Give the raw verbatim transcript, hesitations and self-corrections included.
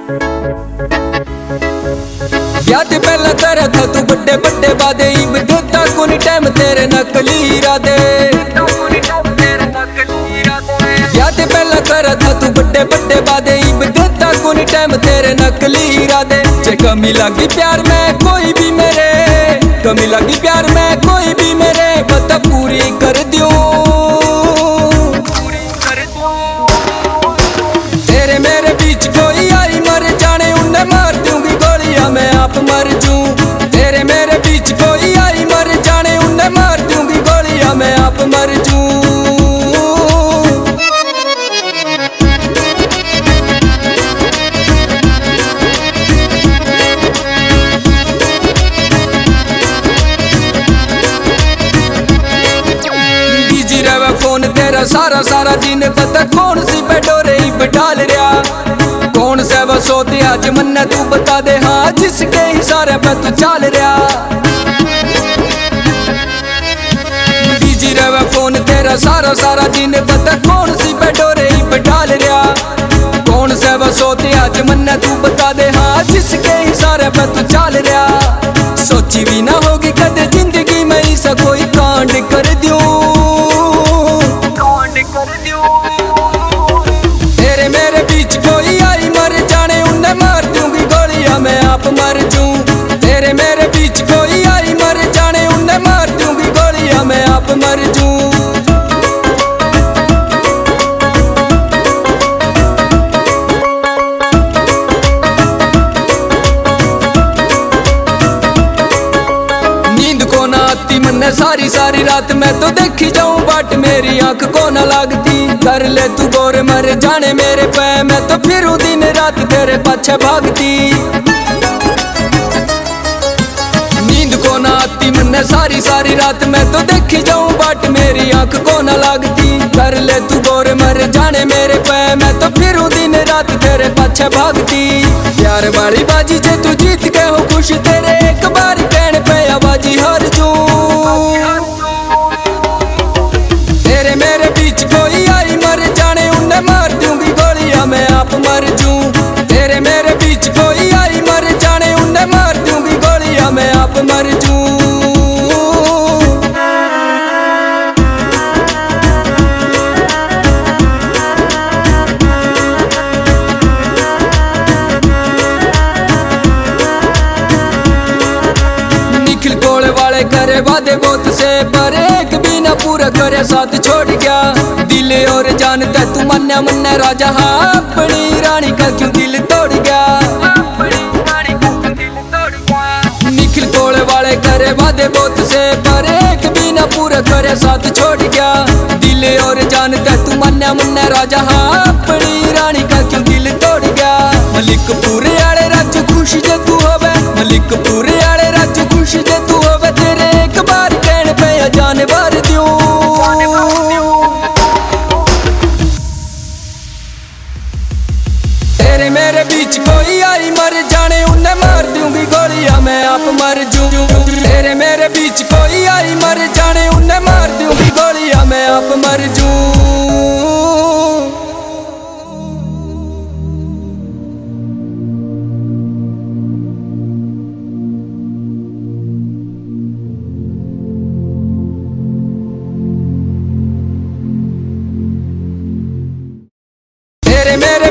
याद पहला तेरा था तू बड़े बड़े वादे, इब देता कोनी टाइम तेरे नकली इरादे। याद पहला तेरा था तू बड़े बड़े वादे, इब देता कोनी टाइम तेरे नकली इरादे। जे कमी लगी प्यार में कोई भी मेरे, कमी लगी प्यार में कोई भी मेरे, बता पूरी कर दियो। तेरे मेरे बीच कोई आई मर जाने, उन्हें मार दूंगी गोलियां मैं आप मर जूं। तेरे मेरे बीच कोई आई मर जाने, उन्हें मार दूंगी गोलियां मैं आप मर जूं। बिजी रहे फोन तेरा सारा सारा दिन, पता कौन सी बेडोरे डाल रहा, कौन से वो सोते आज मन्ने तू बता दे। हाँ जिसके इशारे पे तू चल रहा, बिजी रहे फोन तेरा सारा सारा दिन, पता कौन सी बेडोरे डाल रहा, कौन से वो सोते आज मन्ने तू बता दे। हाँ जिसके इशारे पे तू चल रहा, सोची भी ना होगी कदे जिंदगी में ऐसा कोई कांड कर दूं, कांड कर दूं। तेरे मेरे बीच कोई आई मर जाने, उन्हें मार दूंगी गोलियां मैं आप मर जूं। तेरे मेरे बीच कोई आई मर जाने, उन्हें मार दूंगी गोलियां मैं आप मर जूं। नींद को ना आती मन्ने सारी सारी रात, मैं तो देखी जाऊं बाट मेरी आंख को ना लागती। कर ले तू गोरे मर जाने मेरे पे, मैं तो फिरूं दिन रात तेरे पाछे भागती। नींद को ना आती मन्ने सारी सारी रात, मैं तो देखी जाऊं बाट मेरी आंख को ना लागती। कर ले तू गोरे मर जाने मेरे पे, मैं तो फिरूं दिन रात तेरे पाछे भागती। प्यार वाली बाजी जे तू जीत के हो खुश, तेरे एक बार कहने पे आवाजी हार जूं। तेरे मेरे बीच कोई आई मर जाने, उन्हें मार दूंगी गोलियां मैं आप मर जूं। तेरे मेरे बीच कोई आई मर जाने, उन्हें मार दूंगी गोलियां मैं आप मर जूं। निखिल कोले वाले करे वादे बहुत से, पर एक भी ना पूरा करे साथ छोड़ गया। दिल और जानता तू मन्ना मन्ना राजा, हाँ अपनी रानी का क्यों दिल तोड़ गया। निखिल कोले वाले करे वादे बहुत से, पर एक भी ना पूरा करे साथ छोड़ गया। दिल और जानता तू मन्ना मन्ना राजा, हाँ अपनी रानी का क्यों दिल तोड़ गया। मलिकपुर आले राजू खुश जे तू होवे, मलिकपुर आले राजू खुश जे तू होवे, तेरे एक बार कहने पे जान भर दूं। तेरे मेरे बीच कोई आई मर जाने, उन्हें मार दूंगी गोलियां मैं आप मर जूं। तेरे मेरे बीच कोई आई मर जाने, उन्हें मार दूंगी गोलियां मैं आप मर जूं। तेरे मेरे